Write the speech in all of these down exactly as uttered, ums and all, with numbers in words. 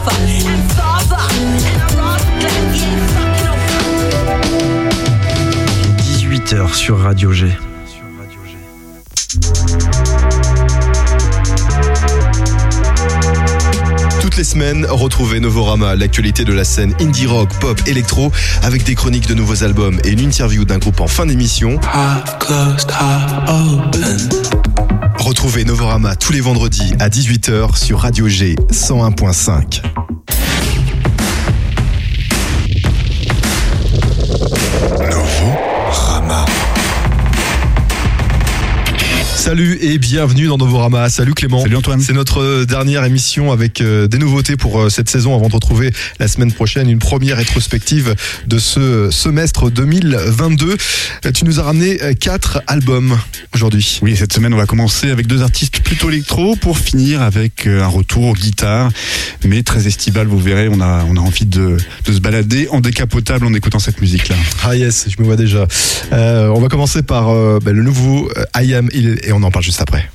father and father, and I'm rather glad he ain't fucking no. dix-huit heures sur Radio G. Toutes les semaines, retrouvez Novorama, l'actualité de la scène indie rock, pop, électro, avec des chroniques de nouveaux albums et une interview d'un groupe en fin d'émission. Retrouvez Novorama tous les vendredis à dix-huit heures sur Radio G cent un point cinq. Novorama. Salut et bienvenue dans Novorama. Salut Clément. Salut Antoine. C'est notre dernière émission avec des nouveautés pour cette saison avant de retrouver la semaine prochaine une première rétrospective de ce semestre deux mille vingt-deux. Tu nous as ramené quatre albums aujourd'hui. Oui, cette semaine on va commencer avec deux artistes plutôt électro pour finir avec un retour aux guitares, mais très estival, vous verrez, on a, on a envie de, de se balader en décapotable en écoutant cette musique-là. Ah yes, je me vois déjà. Euh, on va commencer par euh, bah, le nouveau euh, I Am Hill et on en parle juste après.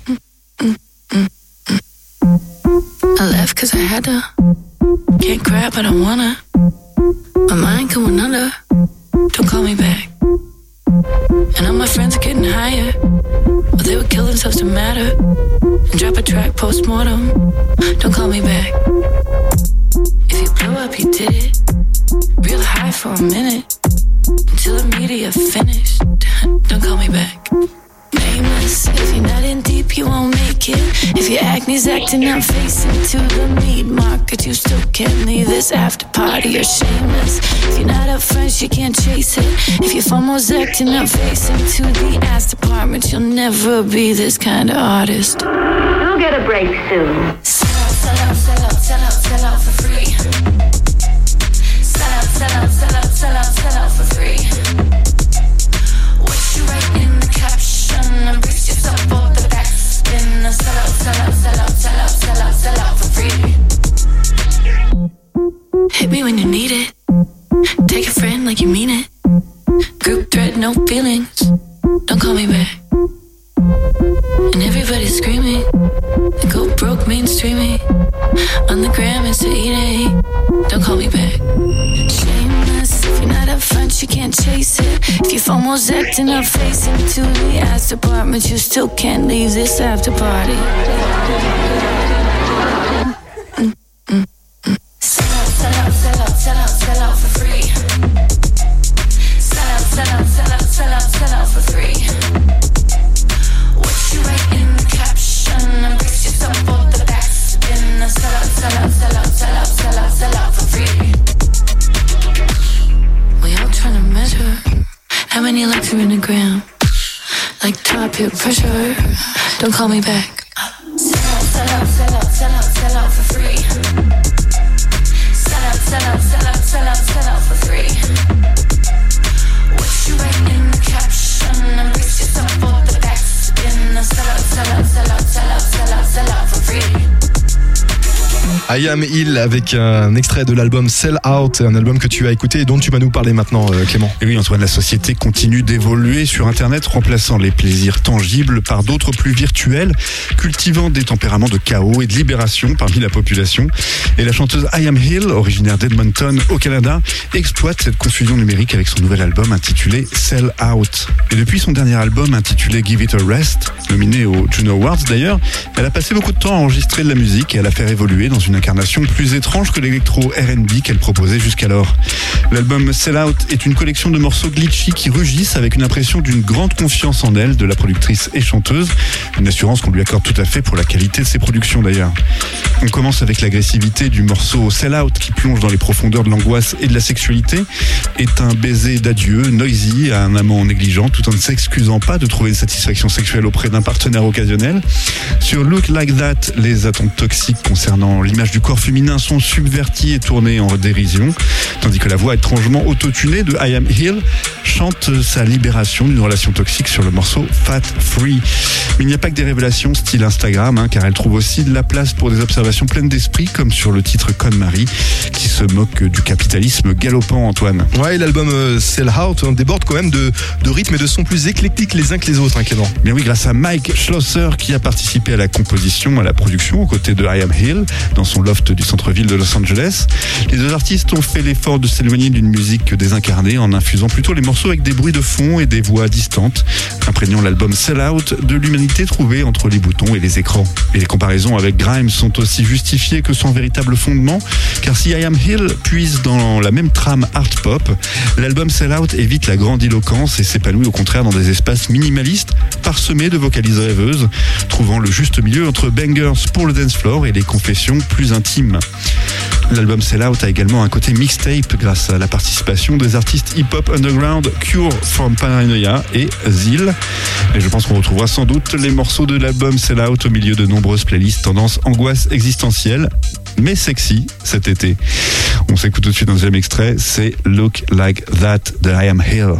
I left cause I had to. Can't cry but I wanna. My mind going under. Don't call me back. And all my friends are getting higher, but they would kill themselves to matter. And drop a track post-mortem. Don't call me back. If you blow up, you did it. Real high for a minute. Until the media finished. Don't call me back. Nameless. If you're not in deep, you won't make it. If your acne's acting up, facing to the meat market, you still can't leave this after party. You're shameless. If you're not up front, you can't chase it. If your FOMO's acting up, facing to the ass department, you'll never be this kind of artist. You'll get a break soon. Sell out, sell out, sell out, sell out for free. Sell out, sell out, sell out, sell out, sell out for free. What you write in the caption, embrace yourself for the backspin. Sell out, sell out, sell out, sell out, sell out, sell out for free. Hit me when you need it. Take a friend like you mean it. Group thread, no feelings. Don't call me back. And everybody's screaming. They go broke mainstreaming. On the gram it's a E-Day. Don't call me back. Shameless. If you're not up front, you can't chase it. If your FOMO's acting up, facing to the ass department, you still can't leave this after party. Mm, mm, mm. Sell out, sell out, sell out, sell out, sell out for free. Sell out, sell out, sell out, sell out, sell out for free. What you write in the caption, embrace yourself for the backspin. Sell out, sell out, sell out, sell out, sell out, sell out for free. We all trying to measure how many likes are in the gram. Like top peer pressure. Don't call me back. Sell out, sell out, sell out, sell out, sell out for free. Sell out, sell out, sell out, sell out, sell out for free. What you write in the caption, embrace yourself for the backspin. Sell out, sell out, sell out, sell out, sell out, sell out for free. I Am Hill avec un extrait de l'album Sell Out, un album que tu as écouté et dont tu vas nous parler maintenant, Clément. Et oui, Antoine, la société continue d'évoluer sur Internet, remplaçant les plaisirs tangibles par d'autres plus virtuels, cultivant des tempéraments de chaos et de libération parmi la population. Et la chanteuse I Am Hill, originaire d'Edmonton au Canada, exploite cette confusion numérique avec son nouvel album intitulé Sell Out. Et depuis son dernier album intitulé Give It a Rest, nominé aux Juno Awards d'ailleurs, elle a passé beaucoup de temps à enregistrer de la musique et à la faire évoluer dans une incarnation plus étrange que l'électro R and B qu'elle proposait jusqu'alors. L'album Sell Out est une collection de morceaux glitchy qui rugissent avec une impression d'une grande confiance en elle de la productrice et chanteuse, une assurance qu'on lui accorde tout à fait pour la qualité de ses productions d'ailleurs. On commence avec l'agressivité du morceau Sell Out qui plonge dans les profondeurs de l'angoisse et de la sexualité, est un baiser d'adieu noisy à un amant négligent tout en ne s'excusant pas de trouver une satisfaction sexuelle auprès d'un partenaire occasionnel. Sur Look Like That, les attentes toxiques concernant l'image du corps féminin sont subverties et tournées en dérision, tandis que la voix étrangement autotunée de I Am Hill chante sa libération d'une relation toxique sur le morceau Fat Free. Mais il n'y a pas que des révélations style Instagram, hein, car elle trouve aussi de la place pour des observations pleines d'esprit, comme sur le titre Con Marie, qui se se moque du capitalisme galopant, Antoine. Ouais, l'album euh, Sell Out on déborde quand même de, de rythmes et de sons plus éclectiques les uns que les autres, hein, Clément. Bien oui, grâce à Mike Schlosser qui a participé à la composition, à la production aux côtés de I Am Hill dans son loft du centre-ville de Los Angeles. Les deux artistes ont fait l'effort de s'éloigner d'une musique désincarnée en infusant plutôt les morceaux avec des bruits de fond et des voix distantes, imprégnant l'album Sell Out de l'humanité trouvée entre les boutons et les écrans. Et les comparaisons avec Grimes sont aussi justifiées que sans véritable fondement, car si I Am Hill puise dans la même trame art pop, l'album Sell Out évite la grandiloquence et s'épanouit au contraire dans des espaces minimalistes parsemés de vocalises rêveuses, trouvant le juste milieu entre bangers pour le dance floor et les confessions plus intimes. L'album Sell Out a également un côté mixtape grâce à la participation des artistes hip-hop underground Cure from Paranoia et Zil. Et je pense qu'on retrouvera sans doute les morceaux de l'album Sell Out au milieu de nombreuses playlists tendance angoisse existentielle, mais sexy cet été. On s'écoute tout de suite un deuxième extrait, c'est Look Like That de I Am Hill.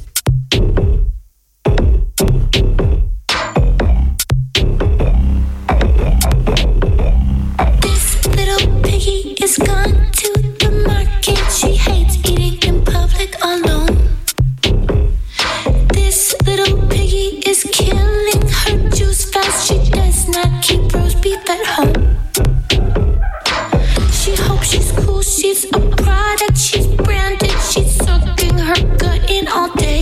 Is gone to the market. She hates eating in public alone. This little piggy is killing her juice fast. She does not keep roast beef at home. She hopes she's cool. She's a product. She's branded. She's sucking her gut in all day.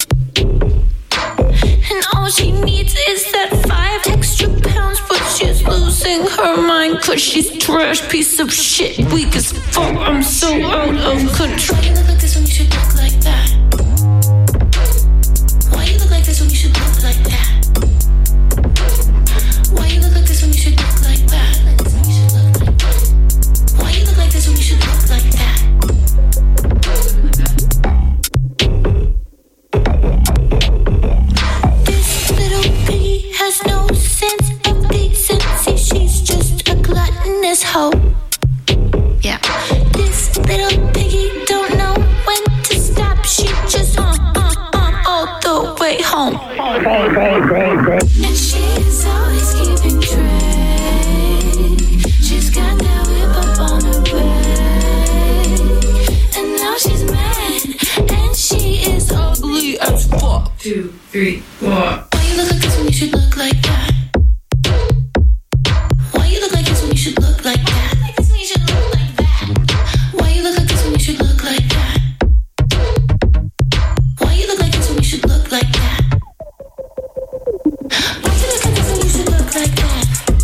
And all she needs is that five extra pounds, but she's losing her mind cause she's trash piece of shit, weak as fuck. I'm so out of control. Why you look like this when you should look like that? Why you look like this when you should look like that? Why you look like this when you should look like that? Why you look like this when you should look like that? This little piggy has no sense of decency. She's just a gluttonous hoe. Yeah. This little piggy don't know when to stop. She just uh, uh, uh, all the way home. And she is always keeping track. She's got that whip up on her back. And now she's mad. And she is ugly as fuck. Two, three, four. Why you look like this when you should look like that? Why you look like this when you should look like that? Why you look like this when you should look like that? Why you look like this when you should look like that? Why you look like this when you should look like that?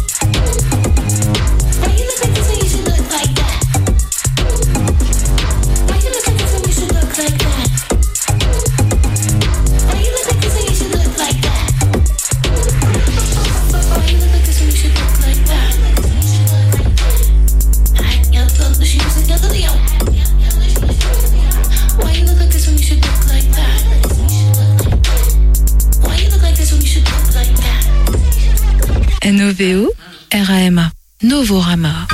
Why you look like this when you should look like that? Why you look like this when you should look like that? Why you look like this when you should look like that? Why you look like this when you should look like that? I love the she was another Leo. Why you look like this when you should look like that? Why you look like this when you should look like that? N O V O R A M A Novorama.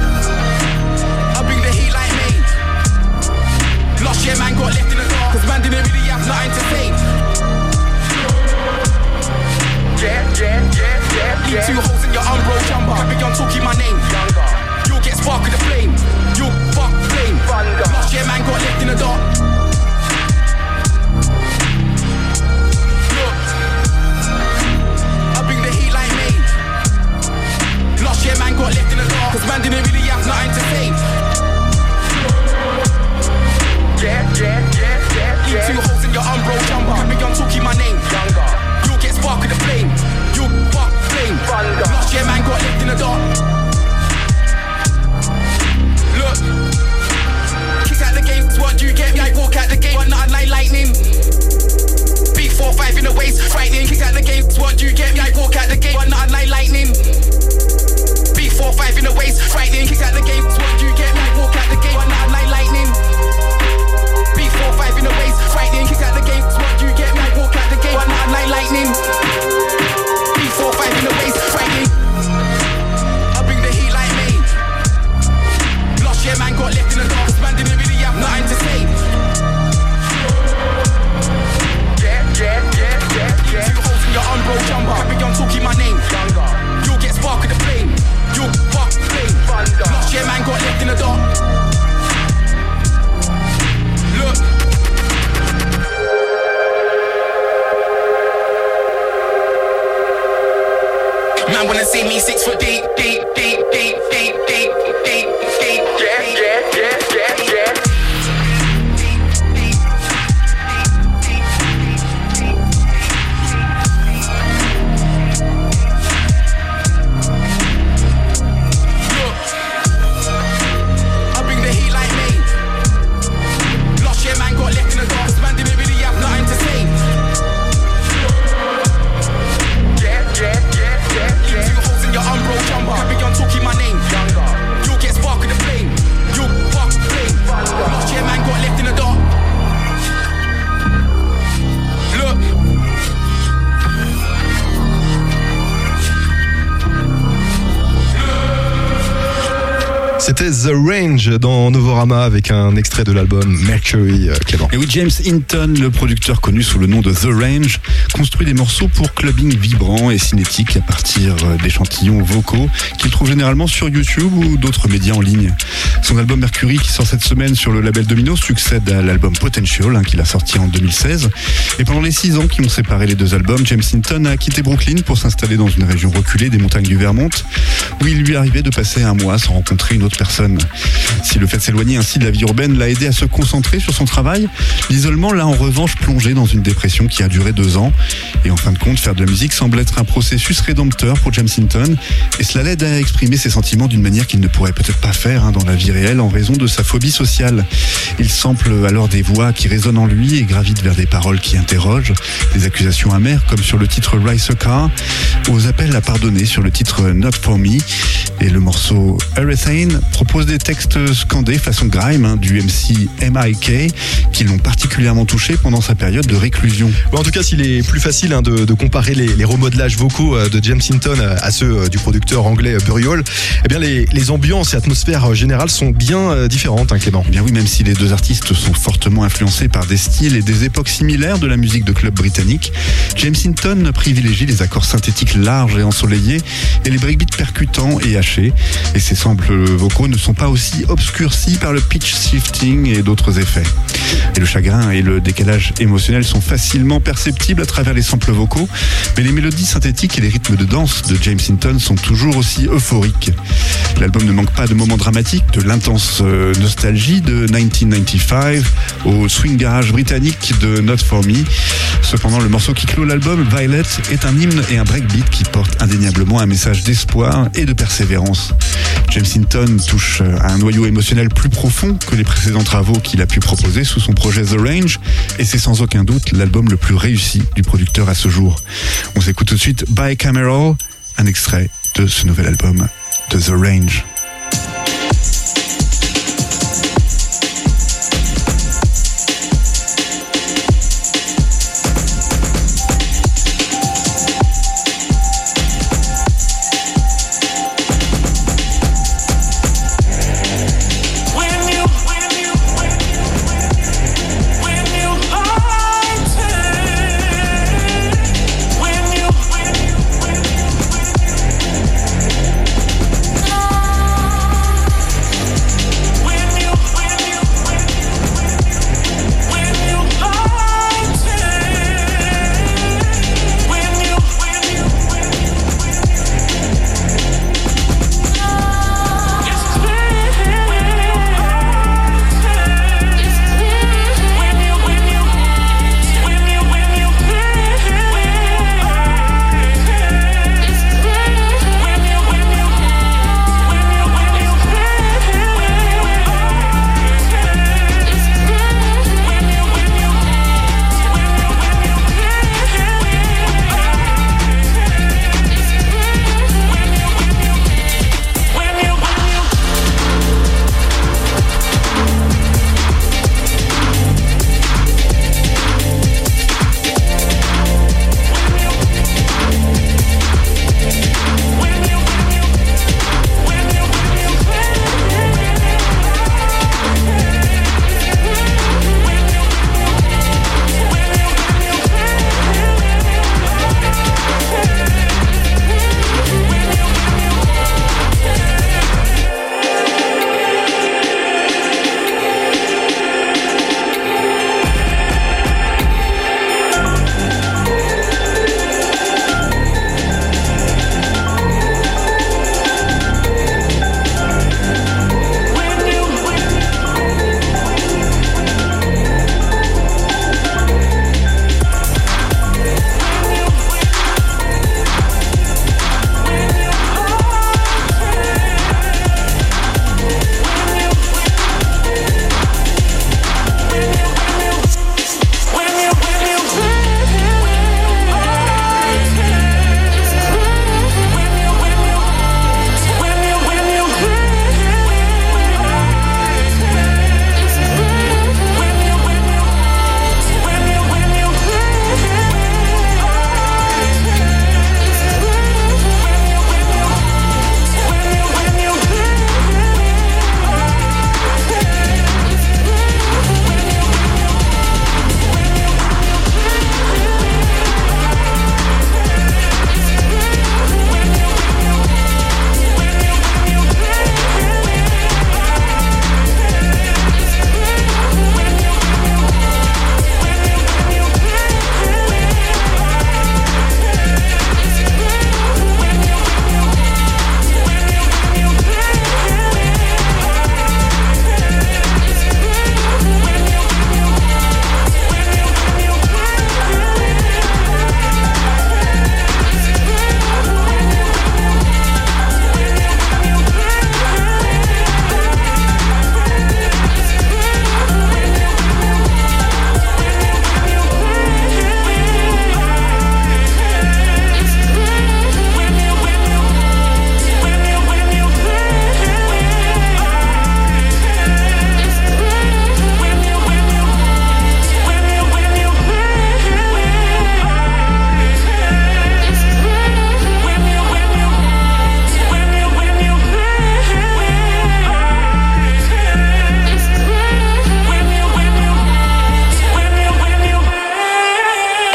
Man didn't Man wanna see me six foot deep, deep, deep, deep, deep, deep, deep, deep. Yeah, yeah, yeah, yeah, yeah. C'était The Range dans Novorama avec un extrait de l'album Mercury, Clément. Et oui, James Hinton, le producteur connu sous le nom de The Range, construit des morceaux pour clubbing vibrant et cinétique à partir d'échantillons vocaux qu'il trouve généralement sur YouTube ou d'autres médias en ligne. Son album Mercury, qui sort cette semaine sur le label Domino, succède à l'album Potential, hein, qu'il a sorti en deux mille seize. Et pendant les six ans qui ont séparé les deux albums, James Hinton a quitté Brooklyn pour s'installer dans une région reculée des montagnes du Vermont, où il lui arrivait de passer un mois sans rencontrer une autre personne. Si le fait de s'éloigner ainsi de la vie urbaine l'a aidé à se concentrer sur son travail, l'isolement l'a en revanche plongé dans une dépression qui a duré deux ans. Et en fin de compte, faire de la musique semble être un processus rédempteur pour James Hinton, et cela l'aide à exprimer ses sentiments d'une manière qu'il ne pourrait peut-être pas faire hein, dans la vie réelle en raison de sa phobie sociale. Il sample alors des voix qui résonnent en lui et gravite vers des paroles qui interrogent, des accusations amères comme sur le titre Rise a Car, aux appels à pardonner sur le titre Not For Me. Et le morceau Urethane propose des textes scandés façon grime hein, du M C M I K qui l'ont particulièrement touché pendant sa période de réclusion. Bon, en tout cas, s'il est plus facile hein, de, de comparer les, les remodelages vocaux de James Hinton à ceux du producteur anglais Burial, eh bien les, les ambiances et atmosphères générales sont bien différentes, hein, Clément. Eh bien oui, même si les deux artistes sont fortement influencés par des styles et des époques similaires de la musique de club britannique, James Hinton privilégie les accords synthétiques larges et ensoleillés et les breakbeats percutants et hachés, et ses samples vocaux ne sont pas aussi obscurcis par le pitch shifting et d'autres effets. Et le chagrin et le décalage émotionnel sont facilement perceptibles à travers les samples vocaux, mais les mélodies synthétiques et les rythmes de danse de James Hinton sont toujours aussi euphoriques. L'album ne manque pas de moments dramatiques, de l'intense nostalgie de dix-neuf quatre-vingt-quinze au swing garage britannique de Not For Me. Cependant, le morceau qui clôt l'album, Violet, est un hymne et un breakbeat qui porte indéniablement un message d'espoir et de persévérance. James Hinton touche à un noyau émotionnel plus profond que les précédents travaux qu'il a pu proposer sous son projet The Range, et c'est sans aucun doute l'album le plus réussi du producteur à ce jour. On s'écoute tout de suite Bicameral, un extrait de ce nouvel album de The Range. Love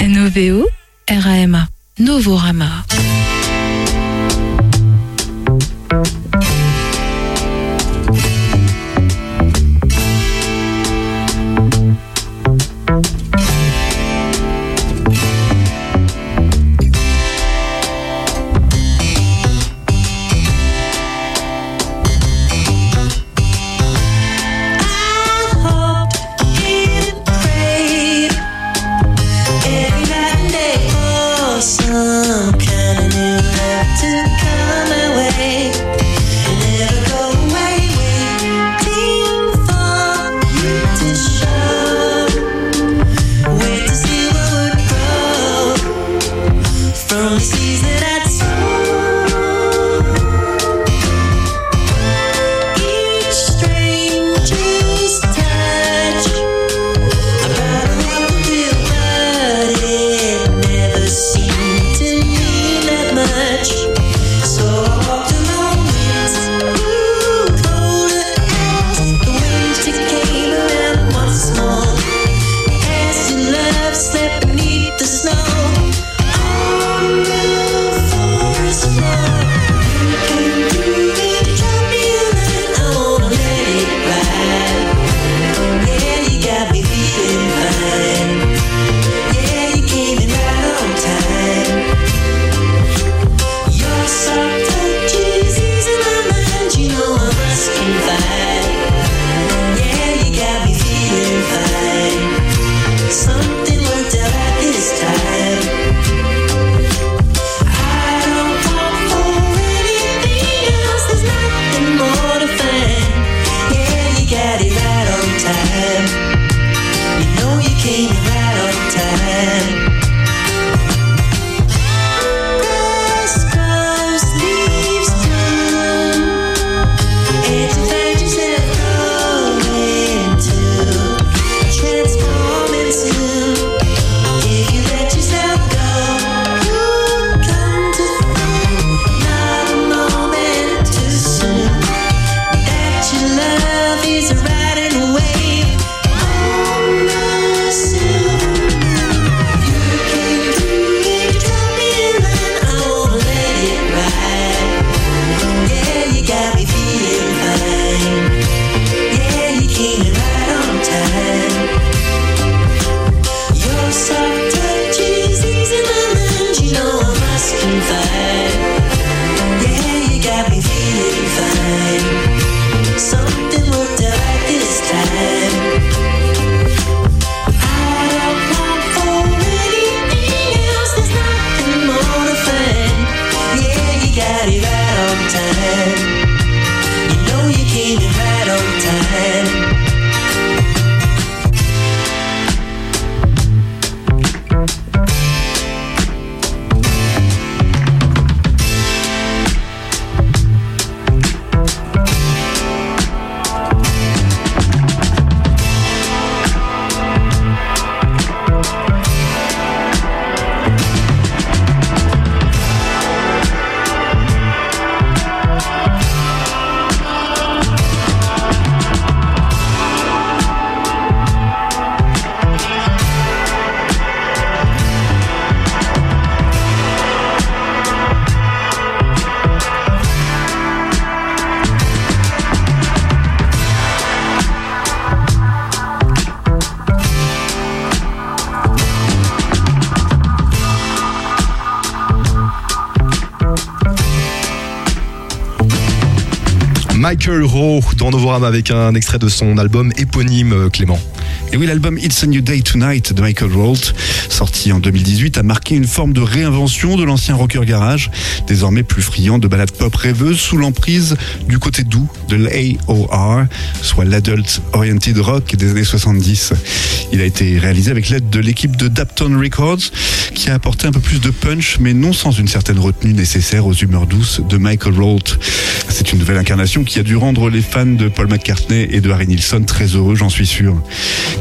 N O V O R A M A. Novorama. Michael Rowe dans Novorama avec un extrait de son album éponyme, Clément. Et oui, l'album It's a New Day Tonight de Michael Rowe, sorti en deux mille dix-huit, a marqué une forme de réinvention de l'ancien rocker garage, désormais plus friand de ballades pop rêveuses sous l'emprise du côté doux de l'A O R, soit l'Adult Oriented Rock des années soixante-dix. Il a été réalisé avec l'aide de l'équipe de Dapton Records, qui a apporté un peu plus de punch, mais non sans une certaine retenue nécessaire aux humeurs douces de Michael Rowe. C'est une nouvelle incarnation qui a dû rendre les fans de Paul McCartney et de Harry Nilsson très heureux, j'en suis sûr.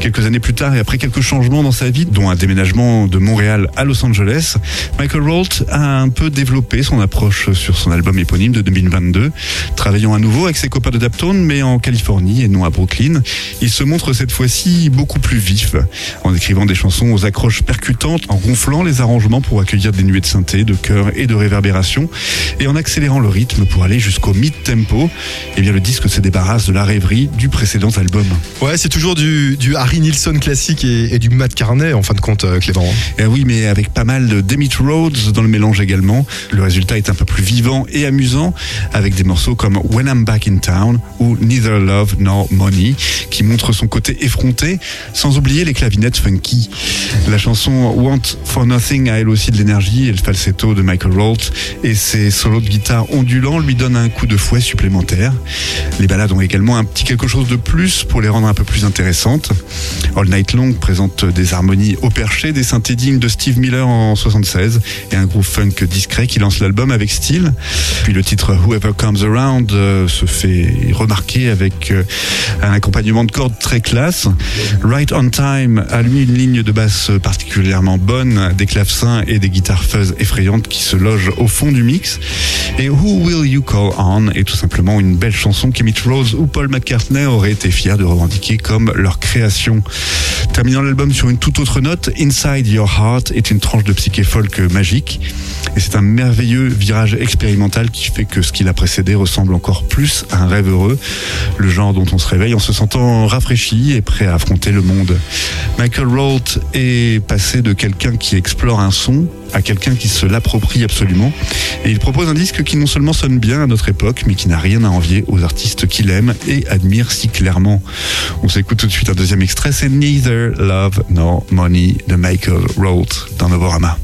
Quelques années plus tard et après quelques changements dans sa vie, dont un déménagement de Montréal à Los Angeles, Michael Rolt a un peu développé son approche sur son album éponyme de deux mille vingt-deux. Travaillant à nouveau avec ses copains de Daptone, mais en Californie et non à Brooklyn, il se montre cette fois-ci beaucoup plus vif, en écrivant des chansons aux accroches percutantes, en gonflant les arrangements pour accueillir des nuées de synthé, de chœur et de réverbération, et en accélérant le rythme pour aller jusqu'au mid-tempo. Et bien le disque se débarrasse de la rêverie du précédent album. Ouais, c'est toujours du, du Harry Nilsson classique et, et du Matt Carney en fin de compte, Clément. Et oui, mais avec pas mal de Demi Rhodes dans le mélange également. Le résultat est un peu plus vivant et amusant, avec des morceaux comme When I'm Back in Town ou Neither Love Nor Money, qui montrent son côté effronté, sans oublier les clavinettes funky. La chanson Want for Nothing a elle aussi de l'énergie, et le falsetto de Michael Rolt et ses solos de guitare ondulants lui donnent un coup de fouet supplémentaire. Les ballades ont également un petit quelque chose de plus pour les rendre un peu plus intéressantes. All Night Long présente des harmonies au perché, des synthés dignes de Steve Miller en soixante-seize et un groove funk discret qui lance l'album avec style. Puis le titre Whoever Comes Around euh, se fait remarquer avec euh, un accompagnement de cordes très classe. Right on Time a lui une ligne de basse particulièrement bonne, des clavecins et des guitares fuzz effrayantes qui se logent au fond du mix. Et Who Will You Call On est tout simplement une belle chanson qu'Emmett Rose ou Paul McCartney auraient été fiers de revendiquer comme leur création. Terminant l'album sur une toute autre note, Inside Your Heart est une tranche de psyché folk magique. Et c'est un merveilleux virage expérimental qui fait que ce qui l'a précédé ressemble encore plus à un rêve heureux. Le genre dont on se réveille en se sentant rafraîchi et prêt à affronter le monde. Michael Rolt est passé de quelqu'un qui explore un son à quelqu'un qui se l'approprie absolument. Et il propose un disque qui non seulement sonne bien à notre époque, mais qui n'a rien à envier aux artistes qu'il aime et admire si clairement. On s'écoute tout de suite un deuxième extrait, c'est Neither Love Nor Money de Michael Rolt dans Novorama.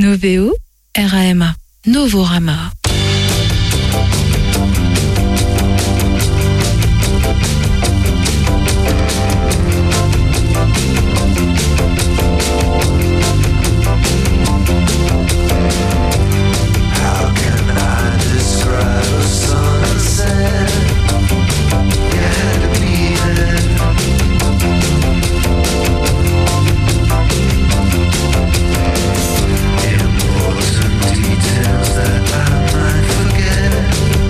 N O V O R A M A. Novorama. Important details that I might forget.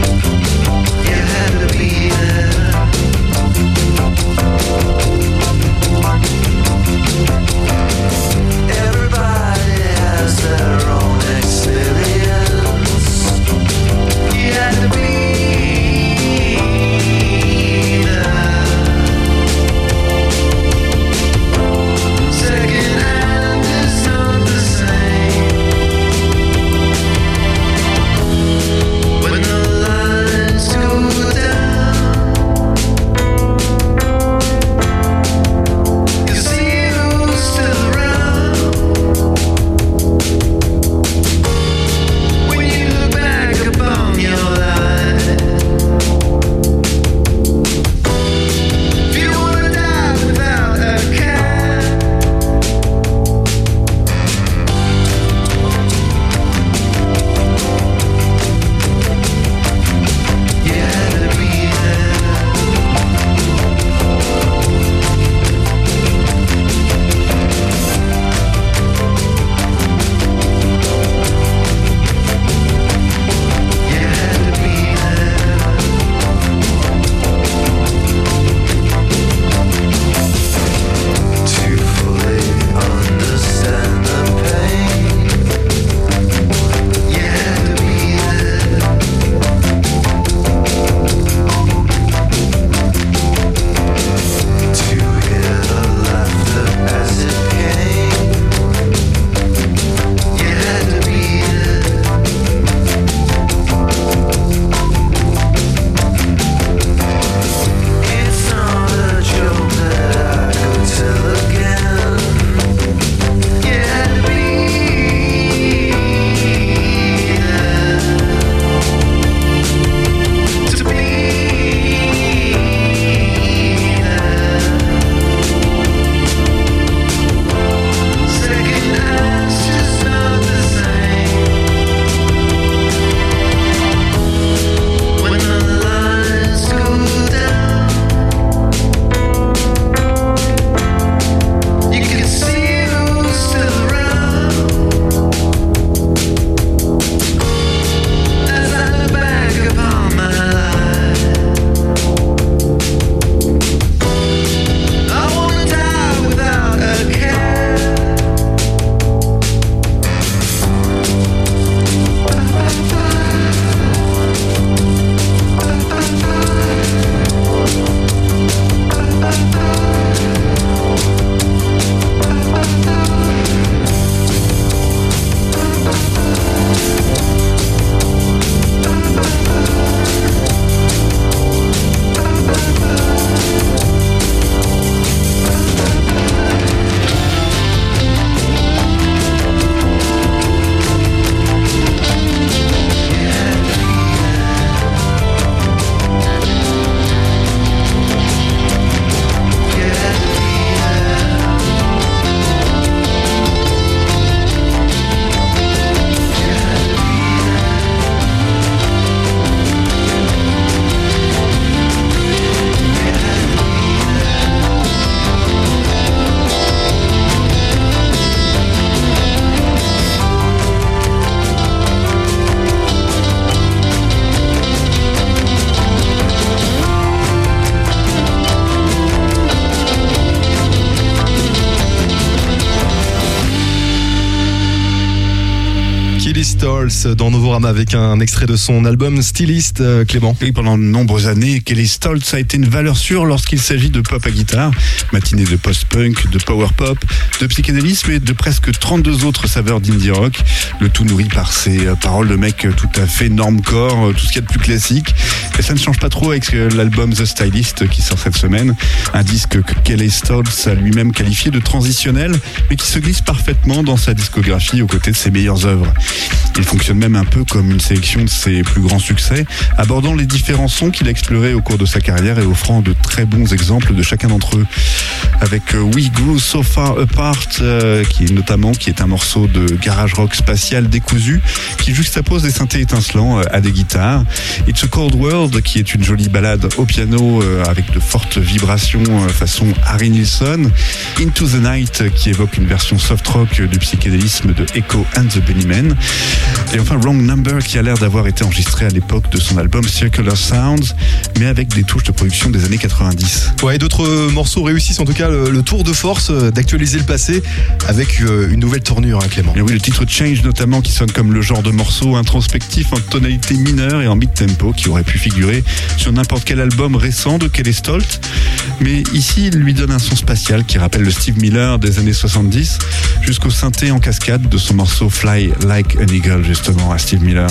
Stoltz dans Novorama avec un extrait de son album Stylist, euh, Clément. Et pendant de nombreuses années, Kelly Stoltz a été une valeur sûre lorsqu'il s'agit de pop à guitare, matinée de post-punk, de power pop, de psychédélisme et de presque trente-deux autres saveurs d'indie rock, le tout nourri par ses paroles de mec tout à fait normcore, tout ce qu'il y a de plus classique. Et ça ne change pas trop avec l'album The Stylist qui sort cette semaine, un disque que Kelly Stoltz a lui-même qualifié de transitionnel, mais qui se glisse parfaitement dans sa discographie aux côtés de ses meilleures œuvres. Il fonctionne même un peu comme une sélection de ses plus grands succès, abordant les différents sons qu'il a explorés au cours de sa carrière et offrant de très bons exemples de chacun d'entre eux. Avec We Grew So Far Apart, euh, qui est notamment qui est un morceau de garage rock spatial décousu, qui juxtapose des synthés étincelants euh, à des guitares. It's a Cold World, qui est une jolie ballade au piano euh, avec de fortes vibrations euh, façon Harry Nilsson. Into the Night, qui évoque une version soft rock du psychédélisme de Echo and the Bunnymen. Et enfin Wrong Number, qui a l'air d'avoir été enregistré à l'époque de son album Circular Sounds, mais avec des touches de production des années quatre-vingt-dix. Ouais, et d'autres morceaux réussissent en tout cas le, le tour de force d'actualiser le passé avec euh, une nouvelle tournure, hein, Clément. Et oui, le titre Change notamment, qui sonne comme le genre de morceau introspectif en tonalité mineure et en mid-tempo qui aurait pu figurer sur n'importe quel album récent de Kelly Stoltz. Mais ici, il lui donne un son spatial qui rappelle le Steve Miller des années soixante-dix, jusqu'au synthé en cascade de son morceau Fly Like an Eagle, justement, à Steve Miller.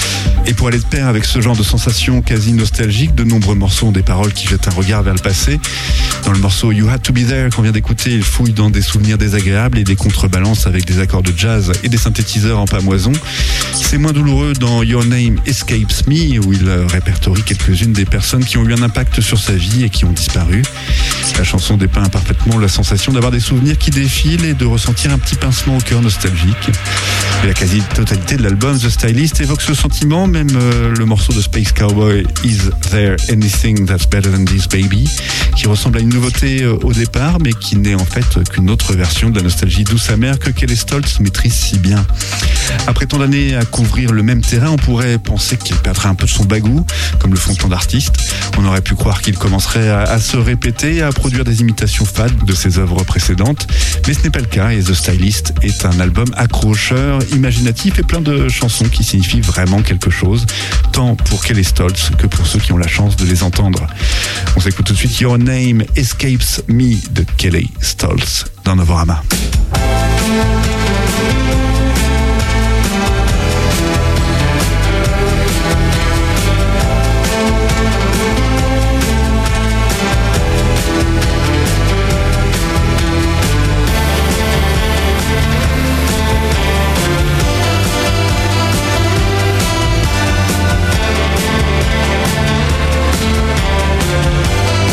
Et pour aller de pair avec ce genre de sensation quasi nostalgique, de nombreux morceaux ont des paroles qui jettent un regard vers le passé. Dans le morceau You Had to Be There qu'on vient d'écouter, il fouille dans des souvenirs désagréables et des contrebalances avec des accords de jazz et des synthétiseurs en pamoison. C'est moins douloureux dans Your Name Escapes Me, où il répertorie quelques-unes des personnes qui ont eu un impact sur sa vie et qui ont disparu. La chanson dépeint parfaitement la sensation d'avoir des souvenirs qui défilent et de ressentir un petit pincement au cœur nostalgique. Et la quasi-totalité de l'album The Stylist évoque ce sentiment, même euh, le morceau de Space Cowboy Is There Anything That's Better Than This Baby, qui ressemble à une nouveauté euh, au départ, mais qui n'est en fait qu'une autre version de la nostalgie douce amère que Kelly Stoltz maîtrise si bien. Après tant d'années à couvrir le même terrain, on pourrait penser qu'il perdrait un peu de son bagou, comme le font tant d'artistes. On aurait pu croire qu'il commencerait à, à se répéter, à produire des imitations fades de ses œuvres précédentes, mais ce n'est pas le cas, et The Stylist est un album accrocheur, imaginatif et plein de chansons qui signifient vraiment quelque chose, tant pour Kelly Stoltz que pour ceux qui ont la chance de les entendre. On s'écoute tout de suite Your Name Escapes Me de Kelly Stoltz dans Novorama.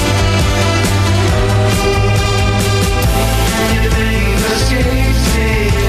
Escapes me.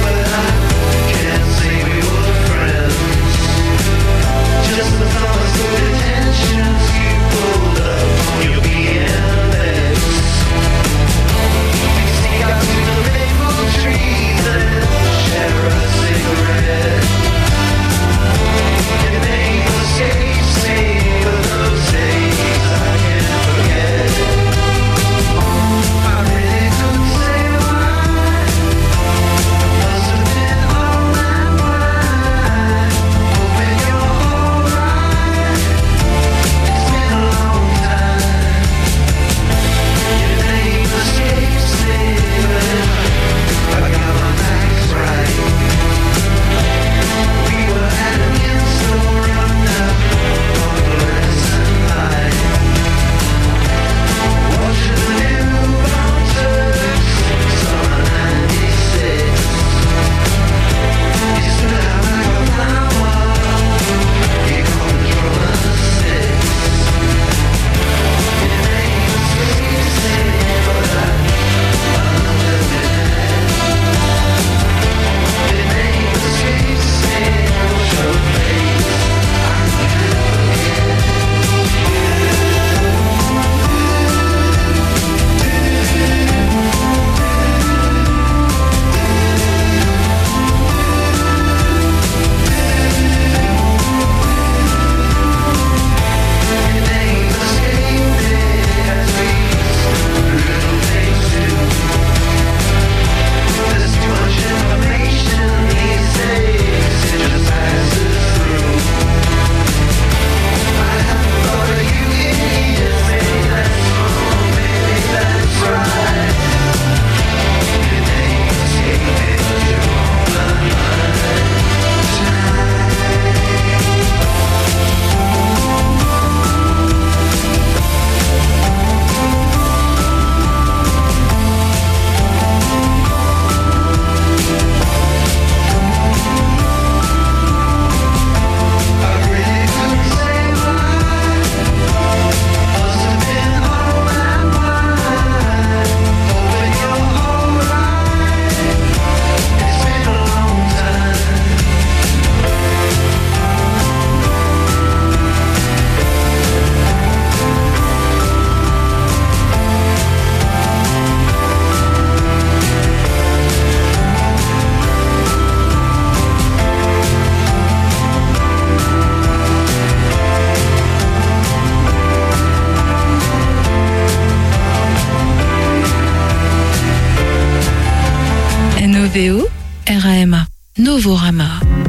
N-O-V-O R A M A. Novorama.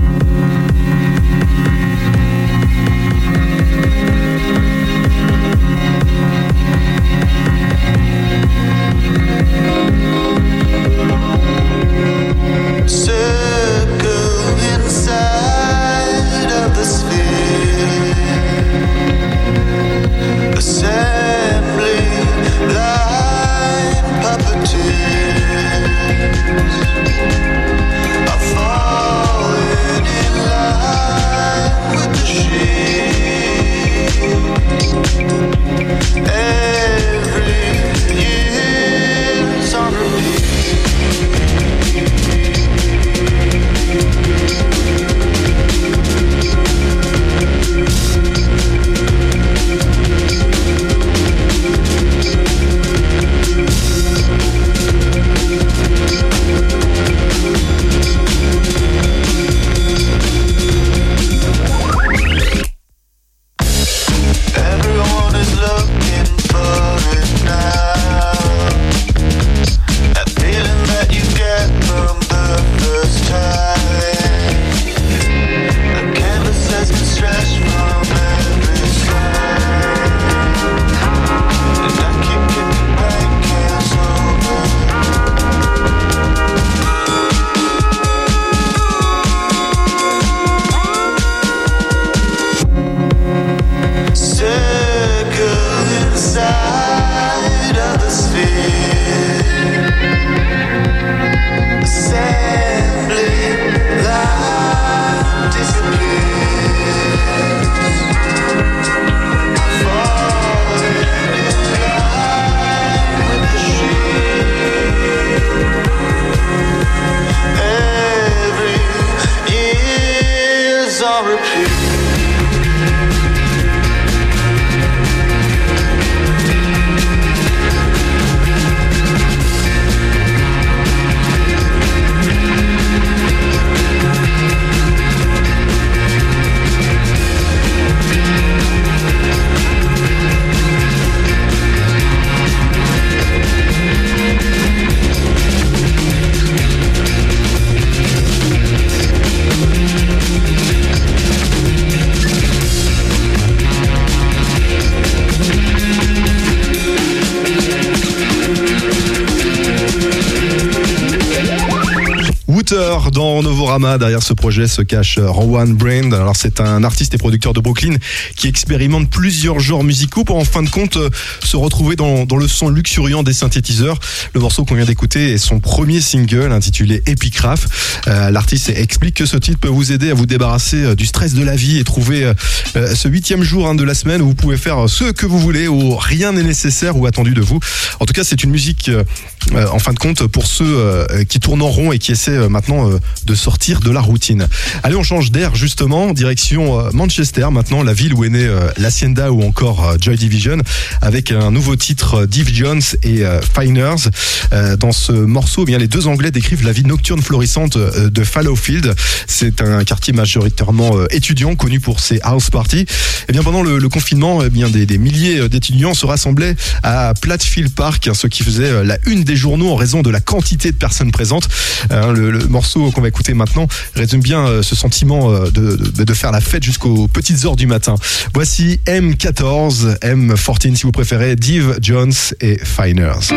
Dans Novorama, derrière ce projet se cache Rowan Brand. Alors c'est un artiste et producteur de Brooklyn qui expérimente plusieurs genres musicaux pour en fin de compte se retrouver dans, dans le son luxuriant des synthétiseurs. Le morceau qu'on vient d'écouter est son premier single intitulé Epicraft. Euh, l'artiste explique que ce titre peut vous aider à vous débarrasser du stress de la vie et trouver euh, ce huitième jour hein, de la semaine où vous pouvez faire ce que vous voulez, où rien n'est nécessaire ou attendu de vous. En tout cas, c'est une musique euh, en fin de compte pour ceux euh, qui tournent en rond et qui essaient euh, maintenant euh, de sortir de la routine. Allez, on change d'air justement, direction euh, Manchester maintenant, la ville où est née euh, l'Hacienda ou encore euh, Joy Division, avec un nouveau titre euh, Div Jones et euh, Finers. Euh, dans ce morceau, eh bien les deux Anglais décrivent la vie nocturne florissante euh, de Fallowfield. C'est un quartier majoritairement euh, étudiant, connu pour ses house parties. Eh bien pendant le, le confinement, eh bien des, des milliers d'étudiants se rassemblaient à Plattfield Park, hein, ce qui faisait euh, la une des journaux en raison de la quantité de personnes présentes. Euh, le, le morceau qu'on va écouter maintenant résume bien euh, ce sentiment euh, de, de, de faire la fête jusqu'aux petites heures du matin. Voici M quatorze, M quatorze si vous préférez, Div Jones et Finers.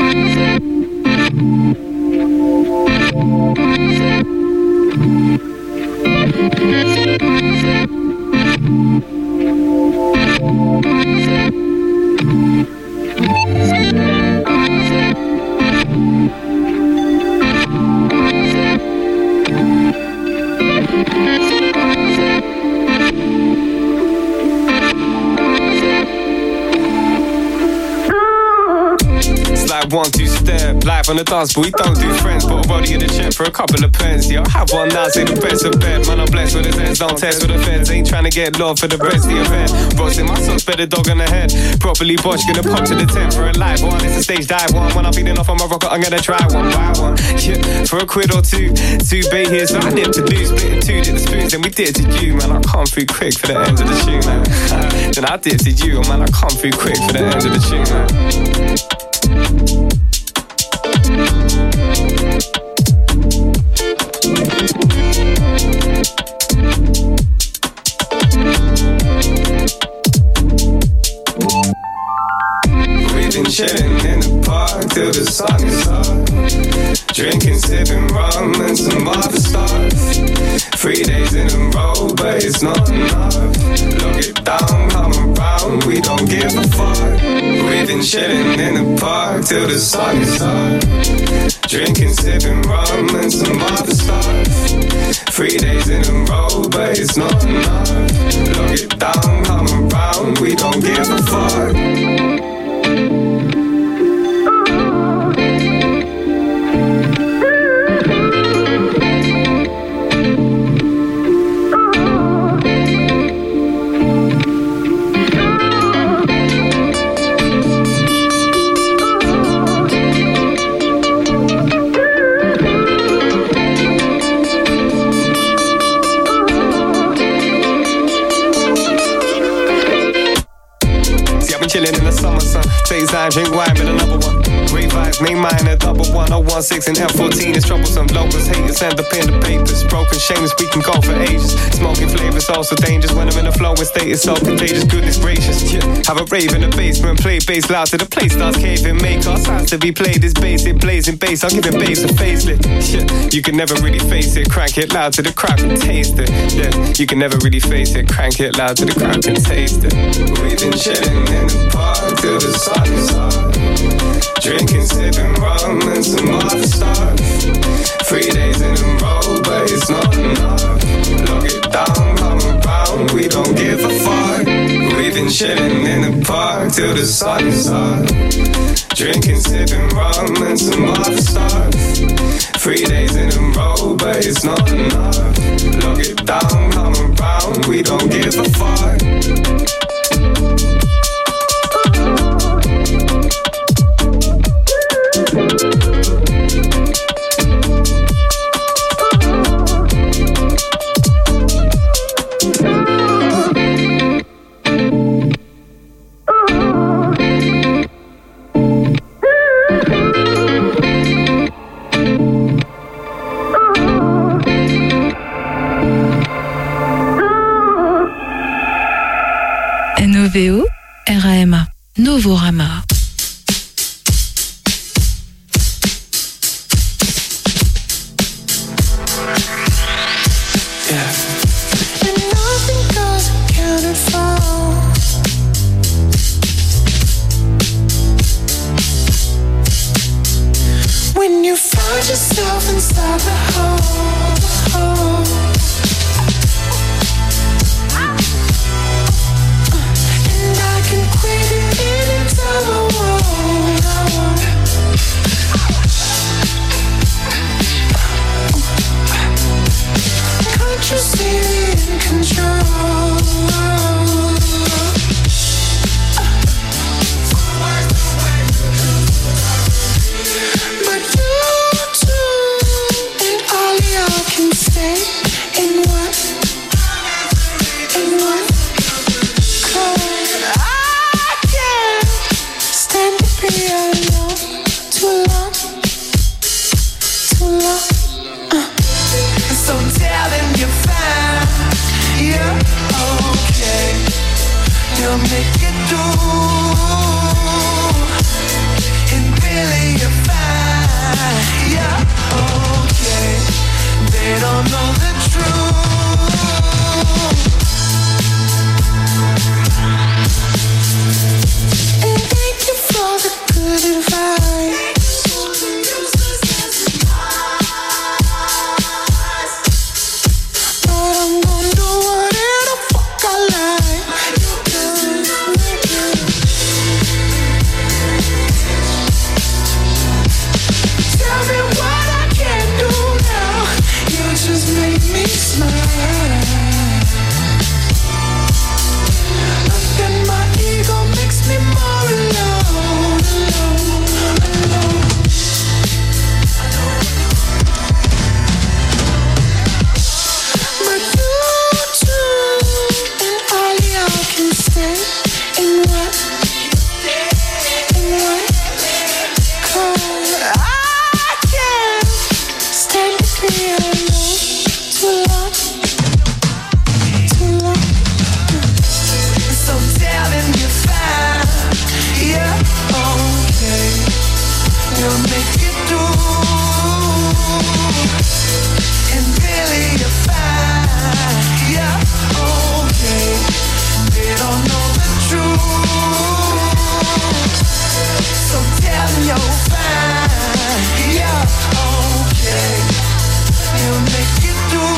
One, two step, live on the dance, but we don't do friends. Put a rollie in the check for a couple of pence. Yeah, I have one now, say the best of bed. Man, I'm blessed with the ends, don't test with the feds. Ain't trying to get love for the rest of the event. Roasting my socks, better dog on the head. Properly Bosch, gonna pop to the tent for a live one. It's a stage dive one. When I'm feeding off on my rocket, I'm gonna try one, buy one. Yeah, for a quid or two. Two bay here, so I nip to do. Split in two, did the spoons, then we did it to you. Man, I come through quick for the end of the tune, man. Then I did it to you, man, I come through quick for the end of the tune, man. chilling in the park till the sun is up. Drinking, sipping rum and some other stuff. Three days in a row, but it's not enough. Lock it down, come around, we don't give a fuck. We've been chilling in the park till the sun is up. Drinking, sipping rum and some other stuff. Three days in a row, but it's not enough. Lock it down, come around, we don't give a fuck. Chillin' in the summer sun. Take time, drink wine with another one. Great vibes, main mine, a double one. oh one six and F fourteen is troublesome. Locals, haters, and the pen to papers. Broken, shameless, we can go for ages. Smoking flavors, also dangerous. When I'm in a flowing state, it's so contagious. Goodness gracious, yeah. Have a rave in the basement, play bass loud till the place starts caving. Make our sounds to be played. This bass, it blazing bass. I'm giving bass a facelift. Yeah. You can never really face it. Crank it loud till the crowd can taste it. Yeah. You can never really face it. Crank it loud till the crowd can taste it. We've been chilling in the park till the sun is up. Drinking, sipping rum and some other stuff. Three days in a row, but it's not enough. Lock it down, come around, we don't give a fuck. We've been chilling in the park till the sun is up. Drinking, sipping rum and some other stuff. Three days in a row, but it's not enough. Lock it down, come around, we don't give a fuck. N O V O R A M A Novorama. Yourself inside the hole, hole. And I can quit it anytime I want, I want. Can't you see me in control? But you stay in one, in one close. I can't stand to be alone too long, too long. Uh. So tell them you're fine, you're okay. You'll make it through, and really you're fine, you're okay. They don't know the truth. And thank you for the good advice. make it through. And really you're fine. Yeah, okay. They don't know the truth. So tell them you're fine. Yeah, okay. You'll make it through.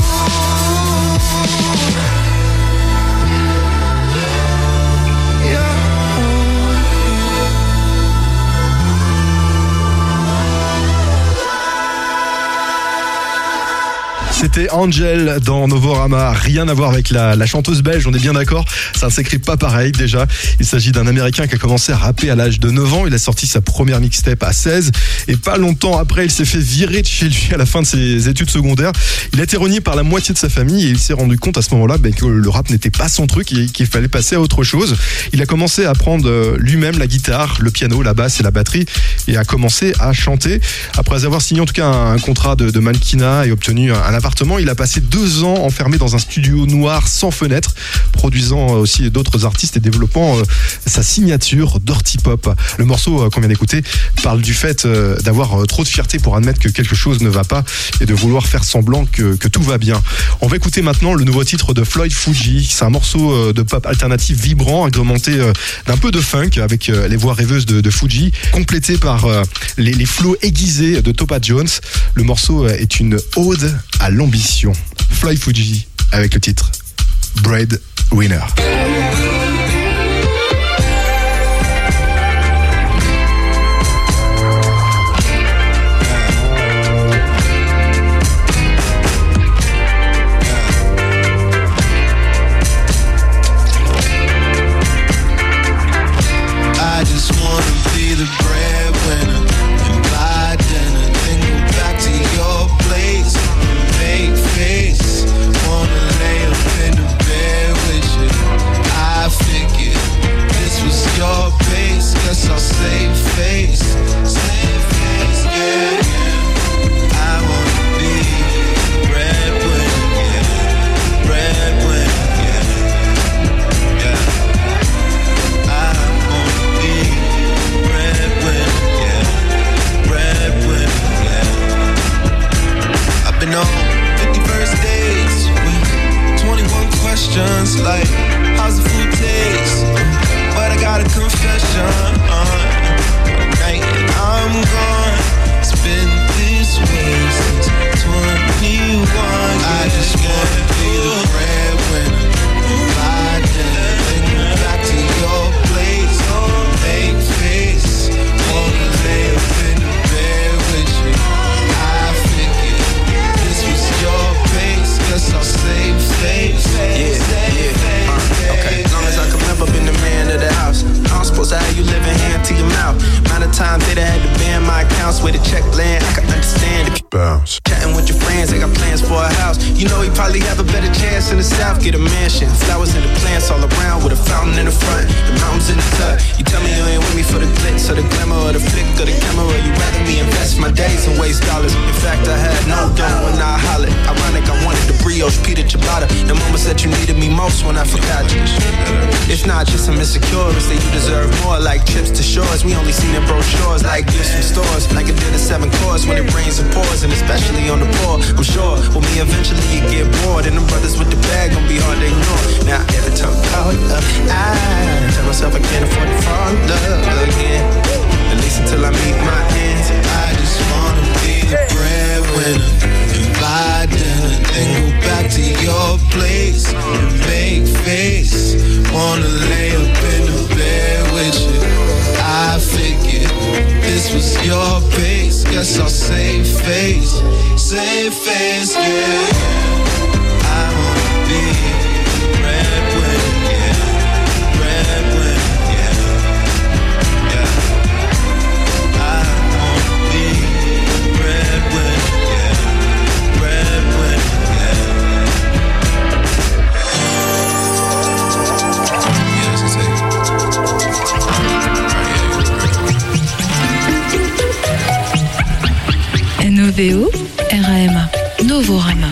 C'était Angel dans Novorama, rien à voir avec la, la chanteuse belge, on est bien d'accord, ça ne s'écrit pas pareil déjà. Il s'agit d'un Américain qui a commencé à rapper à l'âge de neuf ans, il a sorti sa première mixtape à seize et pas longtemps après il s'est fait virer de chez lui à la fin de ses études secondaires. Il a été renié par la moitié de sa famille et il s'est rendu compte à ce moment-là ben, que le rap n'était pas son truc et qu'il fallait passer à autre chose. Il a commencé à apprendre lui-même la guitare, le piano, la basse et la batterie et a commencé à chanter. Après avoir signé en tout cas un, un contrat de, de mannequinat et obtenu un, un appartement, il a passé deux ans enfermé dans un studio noir sans fenêtre, produisant aussi d'autres artistes et développant euh, sa signature Dirty Pop. Le morceau euh, qu'on vient d'écouter parle du fait euh, d'avoir euh, trop de fierté pour admettre que quelque chose ne va pas et de vouloir faire semblant que, que tout va bien. On va écouter maintenant le nouveau titre de Floyd Fuji. C'est un morceau euh, de pop alternatif vibrant, agrémenté euh, d'un peu de funk avec euh, les voix rêveuses de, de Fuji, complété par euh, les, les flots aiguisés de Topa Jones. Le morceau euh, est une ode à l'ambition. Floyd Fuji avec le titre Breadwinner. I just wanna be the breadwinner and buy dinner, then go back to your place. Face, wanna lay up in the bed with you. I figured this was your pace, guess I'll save face, save face, yeah, yeah. I wanna be breadwinner, yeah, breadwinner, yeah, yeah. I wanna be breadwinner, yeah, breadwinner, yeah. I've been on first dates with twenty-one questions like, how's the food taste? But I got a confession on night and I'm gone. It's been this way since twenty-one. I just wanna be the breadwinner, buy dinner, then go back to your place, make face, wanna lay up in the bed with you. I figured this was your pace, guess I'll save face. Yeah, yeah, uh, okay. As long as I can remember being the man of the house, I'm supposed to have you living hand to your mouth. Amount of times they done had to ban my accounts with a check land, I can understand it. Bounce. Chatting with your friends, they got plans for a house. You know he probably have a better chance in the south, get a mansion, flowers in the plants all around with a fountain in the front, the mountains in the cut. You tell me you ain't with me for the glitz or the glamour or the flick or the camera. You rather me invest my days and waste dollars. In fact, I had no dough when I hollered. Ironic, I wanted the brioche, Peter Ciabatta. The moments that you needed me most when I forgot you. It's not just I'm insecure, it's that you deserve more. Like trips to shores, we only seen in brochures. Like gifts from stores, like a dinner seven course when it rains and pours, and especially on the poor. I'm sure, with me eventually you get bored, and them brothers with the bag gon' be hard to ignore. Now every time I call up, I tell myself I can't afford to fall in love again. At least until I meet my ends. I just wanna be the breadwinner and buy dinner, then go back to your place and make face. Wanna lay up in the bed with you. I figured this was your pace, guess I'll save face, save face, yeah. I wanna be breadwinner, yeah, breadwinner, yeah, yeah. I wanna be breadwinner, yeah, breadwinner, yeah. Yeah, that's it. N O V O R A M A Novorama.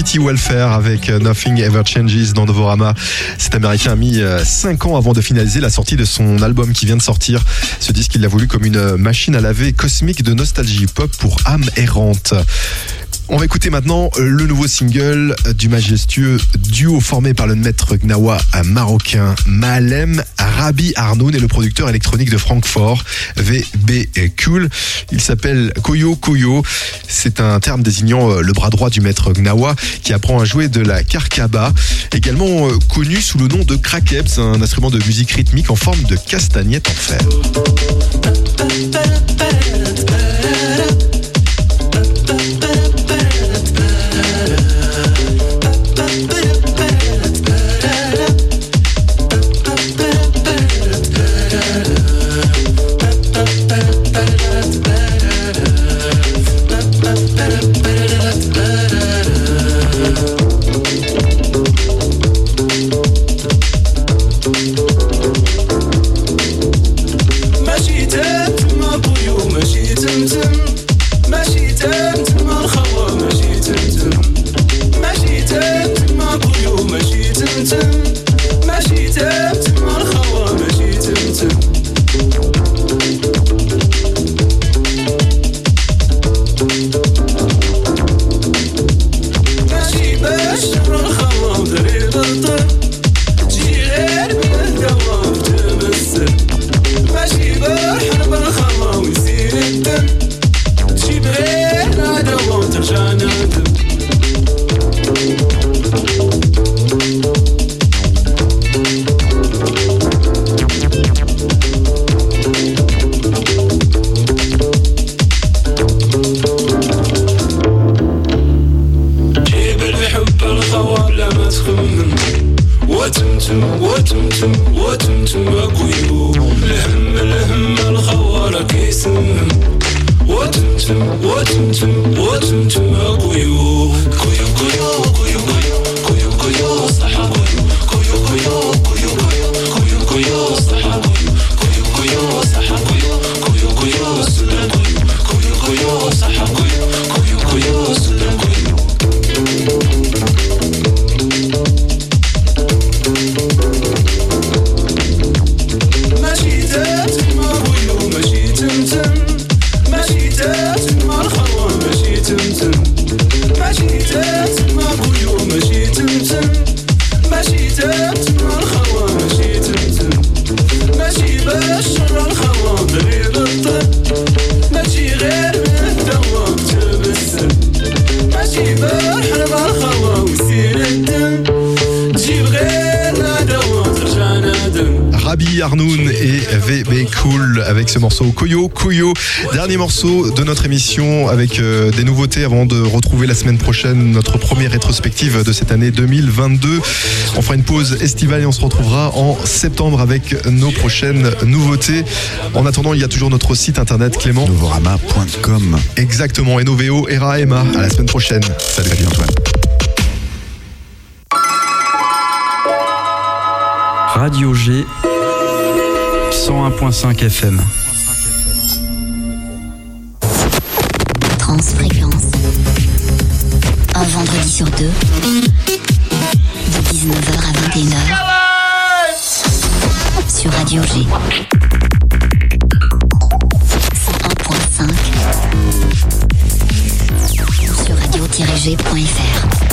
Community Welfare avec Nothing Ever Changes dans Novorama. Cet Américain a mis cinq ans avant de finaliser la sortie de son album qui vient de sortir. Ce disque, il l'a voulu comme une machine à laver cosmique de nostalgie pop pour âme errante. On va écouter maintenant le nouveau single du majestueux duo formé par le maître gnawa marocain Malem Rabi Arnoun et le producteur électronique de Francfort V B Cool. Il s'appelle Koyo Koyo. C'est un terme désignant le bras droit du maître gnawa qui apprend à jouer de la karkaba, également connu sous le nom de krakebs, un instrument de musique rythmique en forme de castagnette en fer. Rabi Arnoun et V B Cool avec ce morceau Koyo Koyo. Dernier morceau de notre émission avec euh, des nouveautés avant de retrouver la semaine prochaine notre première rétrospective de cette année deux mille vingt-deux. On fera une pause estivale et on se retrouvera en septembre avec nos prochaines nouveautés. En attendant, il y a toujours notre site internet, Clément. Novorama point com. Exactement, N O V O R A M A. À la semaine prochaine. Salut, salut Antoine. Radio G cent un virgule cinq F M. Transfréquence. Un vendredi sur deux. De dix-neuf heures à vingt et une heures. Sur Radio G. cent un virgule cinq. Sur radio tiret g point f r.